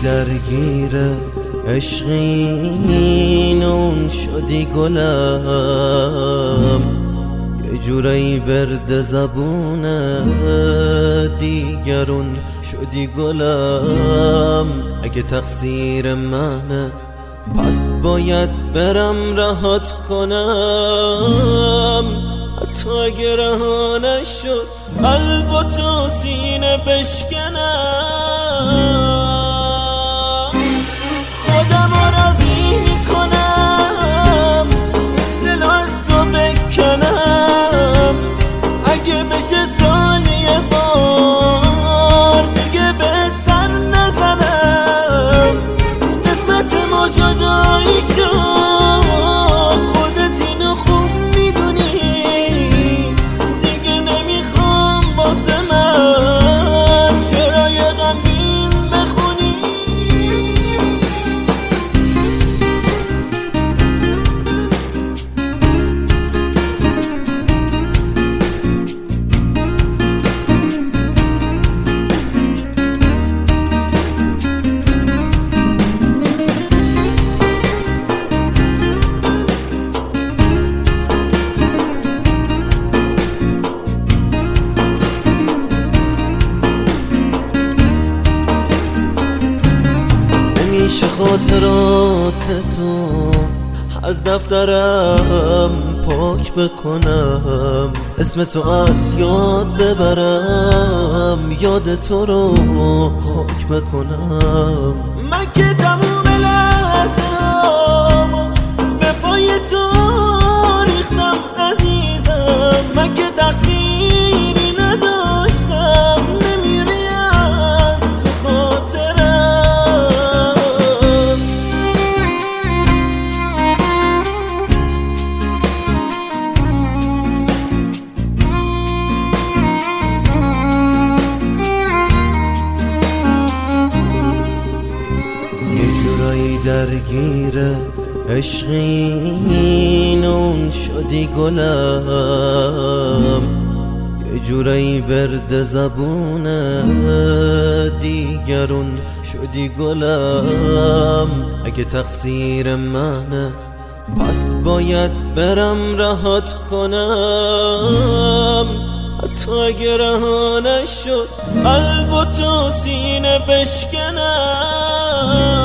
درگیر عشقی نون شدی گلم، یه جورایی ورد زبون دیگرون شدی گلم. اگه تقصیر منه پس باید برم رهات کنم، حتی اگه رها نشد قلب و تو سینه بشکنم. خودم راضی میکنم دل از تو بکنم، اگه بشه ثانیه بار دیگه بهت سر نزنم. قسمت ما جدایی شد، خودت اینو خوب میدونی، دیگه نمیخوام واسه من شعرهای غمگین بخونی. نمیشه خاطرات تو از دفترم پاک بکنم، اسم تو از یاد ببرم، یاد تو رو خاک بکنم. من که تموم لحظه‌ام به پای تو ریختم عزیزم، من که تقصیری نداشتم، نمیری از تو خاطرم. یه جورایی درگیر عشقی نون شدی گلم، یه جورایی ورد زبون دیگرون شدی گلم. اگه تقصیر منه پس باید برم رهات کنم، حتی اگه رها نشد قلب و تو سینه بشکنم.